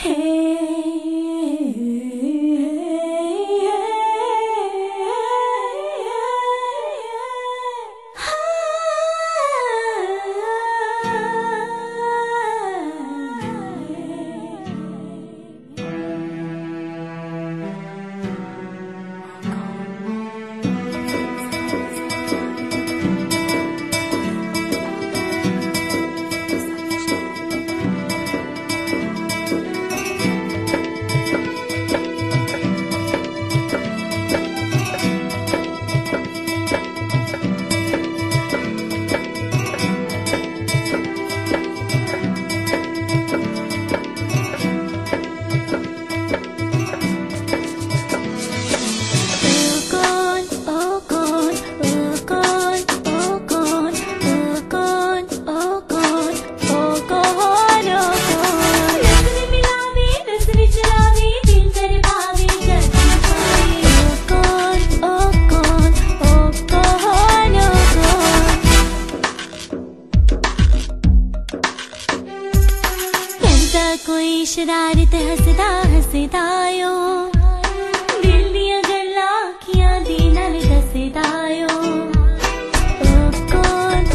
कोई शरारत हसदा हसदायो दिल दिया गल्लां अखियां दी नाल दसदायो ओ कौन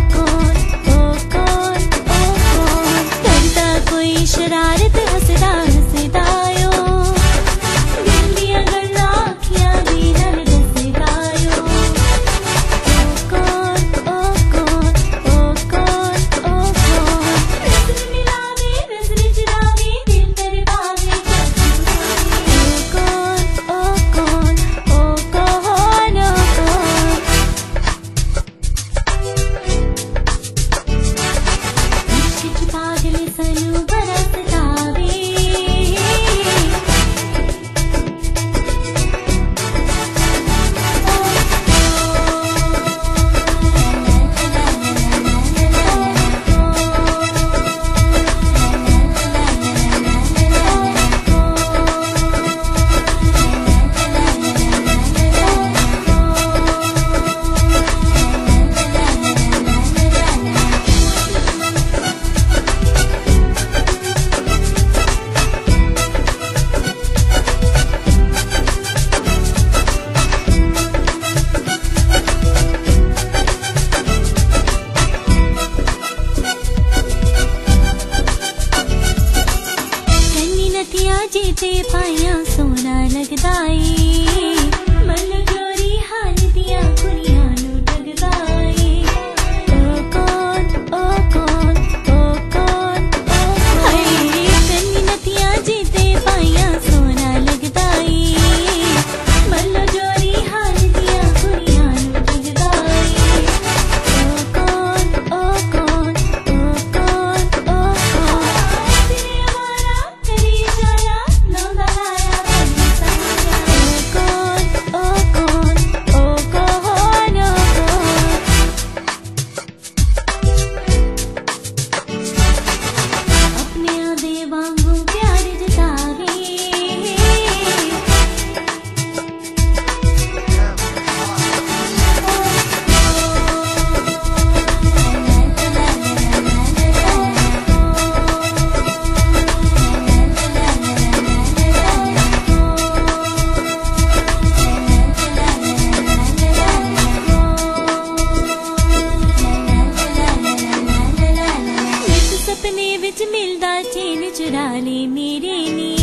करदा कोई शरारत हसदा हसदायो दिल दिया गल्लां अखियां दी नाल दसदायो जीते पाया सोना लगदा ए मन जोरी हाल दिया कुड़ियां नू डगदा ए ओ कौन हाय कन्नी नतियां जीते पाया सोना लगदा ए मन जोरी हाल दिया कुड़ियां नू डगदा ए ओ कौन तेरे वाला तेरी सपने विच मिलदा चैन चुरा ले मेरे नी